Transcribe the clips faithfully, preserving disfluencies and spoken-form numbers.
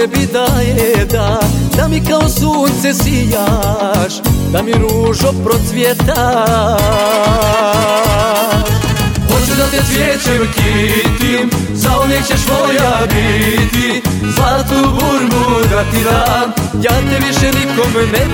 tebi daje da, da mi kao sunce sijaš, da mi ružo procvjetaš. Hoću da te cvijećem kitim, zauvijek ćeš moja biti, zlatnu burmu da ti dam, ja te više nikom ne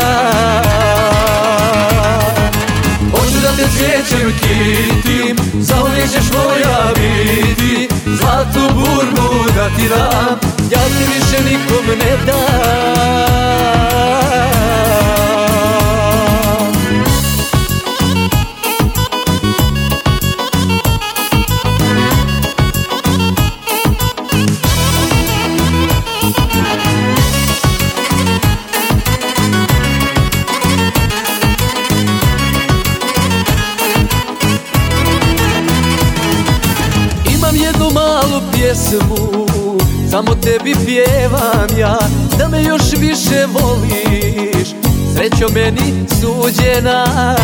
dam. Hoću da te cvijećem kitim, zauvijek ćeš moja biti, zlatnu burmu da ti dam, ja te više nikom ne dam. Jednu malu pjesmu samo tebi pjevam ja, da me još više voliš, srećo meni suđena.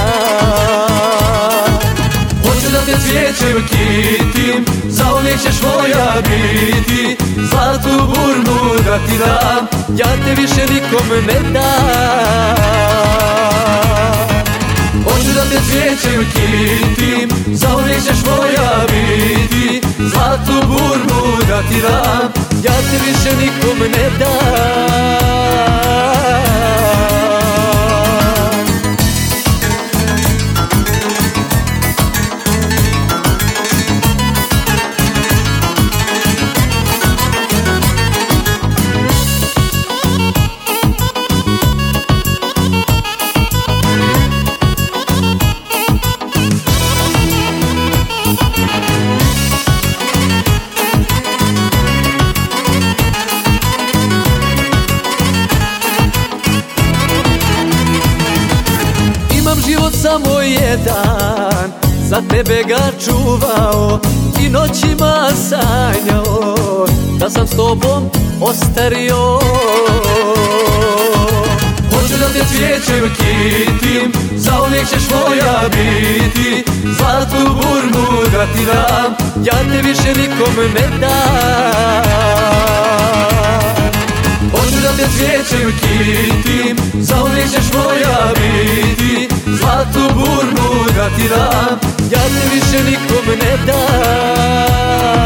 Hoću da te cvijećem kitim, zauvijek ćeš moja biti, zlatnu burmu da ti dam, ja te više nikom ne dam. Hoću da te cvijećem kitim, zauvijek ćeš moja biti, zlatnu burmu da ti dam, ja te više nikom ne dam. Život samo jedan, za tebe ga čuvao i noćima sanjao, da sam s tobom ostario. Hoću da te cvijećem kitim, zauvijek ćeš moja biti, zlatnu burmu da ti dam, ja te više nikom ne dam. Hoću da te cvijećem kitim, zauvijek ćeš moja biti, zlatnu burmu da ti dam, ja te više nikom ne dam.